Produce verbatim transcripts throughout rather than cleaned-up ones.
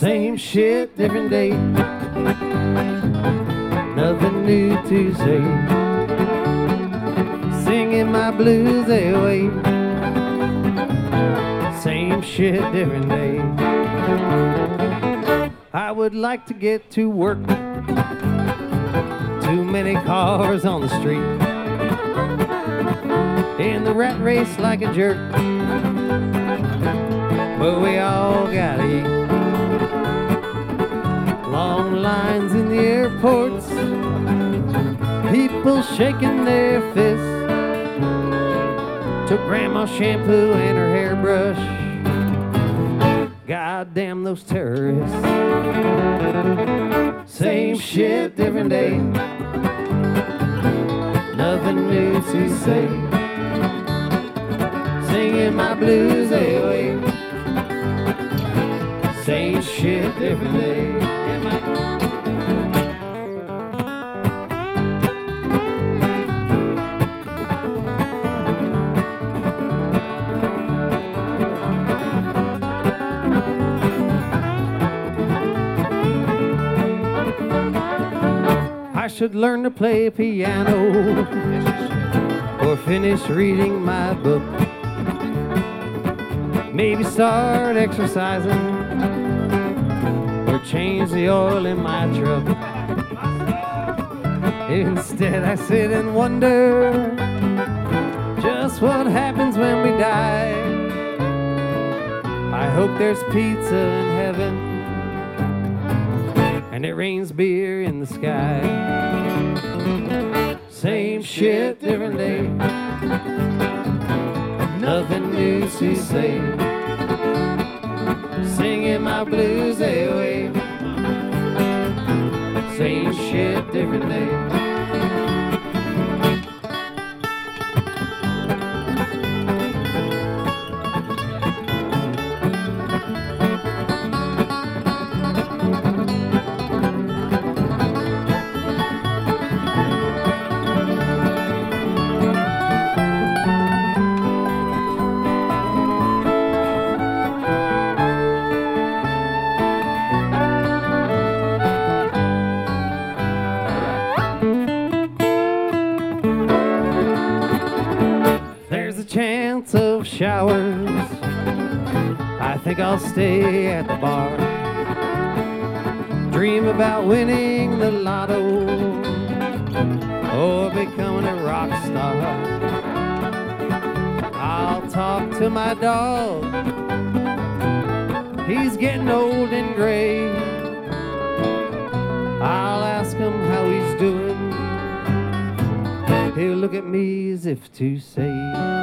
Same shit, different day. Nothing new to say. Singing my blues away. Same shit, different day. I would like to get to work. Too many cars on the street. In the rat race like a jerk. But we all gotta eat. Long lines in the airports. People shaking their fists. Took grandma's shampoo and her hairbrush. God damn those terrorists. Same shit, different day. Nothing new to say. Singing my blues away. Same shit, different day. I should learn to play piano or finish reading my book. Maybe start exercising or change the oil in my truck. Instead I sit and wonder just what happens when we die. I hope there's pizza in heaven and it rains beer in the sky. Same shit, different day. Nothing new to say. Singing my blues away. Same shit, different day. Chance of showers. I think I'll stay at the bar. Dream about winning the lotto or becoming a rock star. I'll talk to my dog. He's getting old and gray. I'll ask him how he's doing. He'll look at me as if to say,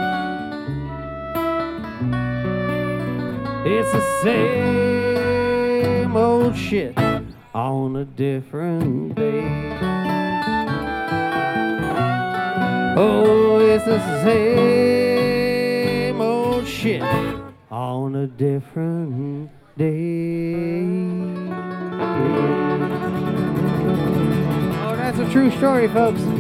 it's the same old shit on a different day. Oh, it's the same old shit on a different day. Oh, that's a true story, folks.